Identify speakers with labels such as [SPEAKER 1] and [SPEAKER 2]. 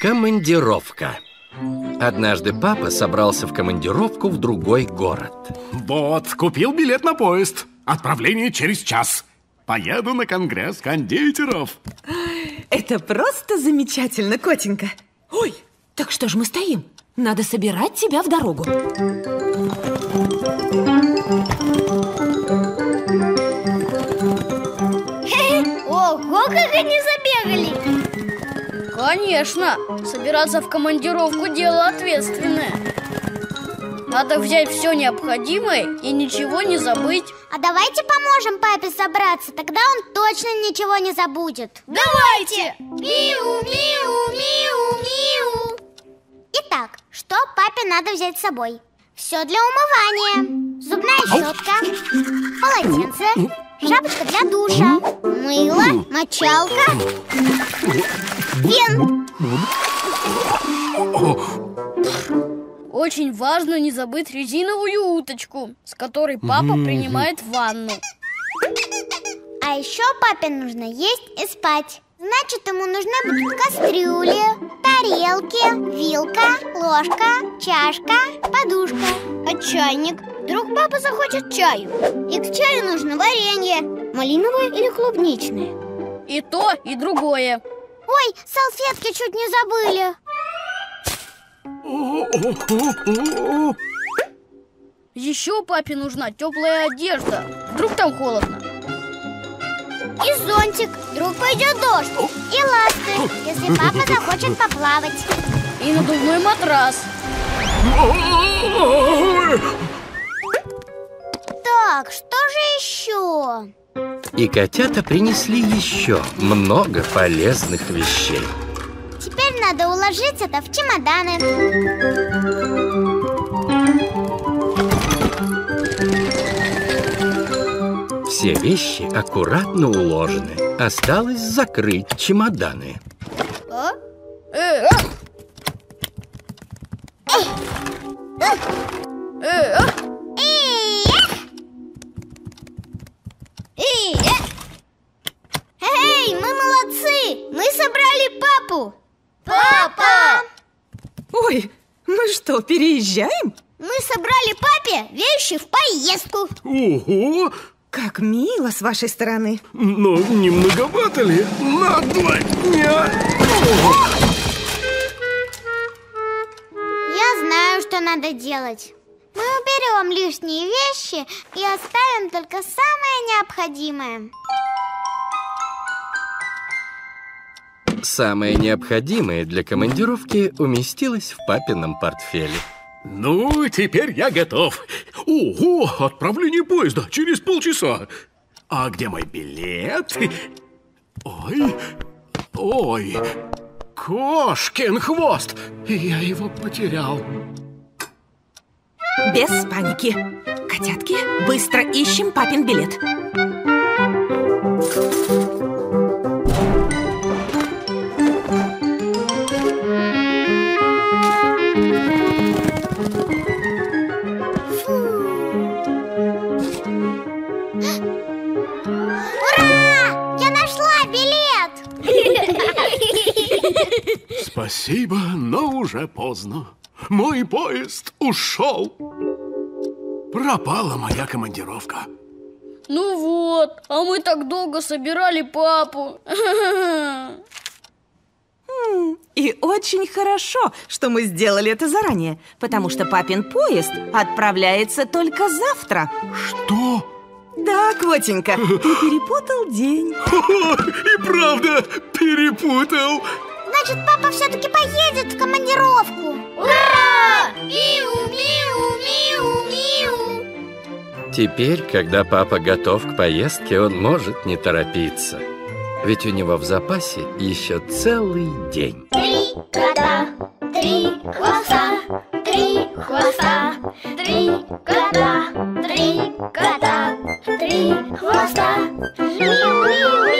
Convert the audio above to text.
[SPEAKER 1] Командировка. Однажды папа собрался в командировку в другой город.
[SPEAKER 2] Вот, купил билет на поезд. Отправление через час. Поеду на конгресс кондитеров.
[SPEAKER 3] Это просто замечательно, котенька. Ой, так что же мы стоим? Надо собирать тебя в дорогу.
[SPEAKER 4] Ого, как они забегали!
[SPEAKER 5] Конечно, собираться в командировку дело ответственное. Надо взять все необходимое и ничего не забыть.
[SPEAKER 4] А давайте поможем папе собраться, тогда он точно ничего не забудет.
[SPEAKER 5] Давайте!
[SPEAKER 4] Миу, миу, миу, миу. Итак, что папе надо взять с собой? Все для умывания. Зубная щетка, полотенце, шапочка для душа, мыло, мочалка, фен.
[SPEAKER 5] Очень важно не забыть резиновую уточку, с которой папа принимает ванну.
[SPEAKER 4] А еще папе нужно есть и спать. Значит, ему нужны будут кастрюли, тарелки, вилка, ложка, чашка, подушка. А чайник? Вдруг папа захочет чаю. И к чаю нужно варенье. Малиновое или клубничное?
[SPEAKER 5] И то, и другое.
[SPEAKER 4] Ой, салфетки чуть не забыли.
[SPEAKER 5] Еще папе нужна теплая одежда. Вдруг там холодно.
[SPEAKER 4] И зонтик, вдруг пойдет дождь. И ласты, если папа захочет поплавать.
[SPEAKER 5] И надувной матрас.
[SPEAKER 4] Так, что же еще?
[SPEAKER 1] И котята принесли еще много полезных вещей.
[SPEAKER 4] Теперь надо уложить это в чемоданы.
[SPEAKER 1] Все вещи аккуратно уложены. Осталось закрыть чемоданы.
[SPEAKER 4] Эй, мы молодцы! Мы собрали папу! Папа!
[SPEAKER 3] Ой, мы что, переезжаем?
[SPEAKER 4] Мы собрали папе вещи в поездку.
[SPEAKER 2] Ого!
[SPEAKER 3] Как мило с вашей стороны.
[SPEAKER 2] Но не многовато ли? На 2 дня!
[SPEAKER 4] Я знаю, что надо делать. Мы уберем лишние вещи и оставим только самое необходимое.
[SPEAKER 1] Самое необходимое для командировки уместилось в папином портфеле.
[SPEAKER 2] Ну, теперь я готов. Ого, отправление поезда через полчаса. А где мой билет? Ой, кошкин хвост. Я его потерял.
[SPEAKER 3] Без паники. Котятки, быстро ищем папин билет.
[SPEAKER 4] Ура! Я нашла билет!
[SPEAKER 2] Спасибо, но уже поздно. Мой поезд ушел. Пропала моя командировка.
[SPEAKER 5] Ну вот, а мы так долго собирали папу.
[SPEAKER 3] И очень хорошо, что мы сделали это заранее, потому что папин поезд отправляется только завтра.
[SPEAKER 2] Что?
[SPEAKER 3] Да, котенька, ты перепутал день.
[SPEAKER 2] И правда перепутал.
[SPEAKER 4] Значит, папа все-таки поедет в командировку. Ура! Миу, миу, миу, миу.
[SPEAKER 1] Теперь, когда папа готов к поездке, он может не торопиться. Ведь у него в запасе еще целый день.
[SPEAKER 4] 3 кота, 3 хвоста, 3 хвоста, 3 кота, 3 кота, 3 хвоста. Миу, миу,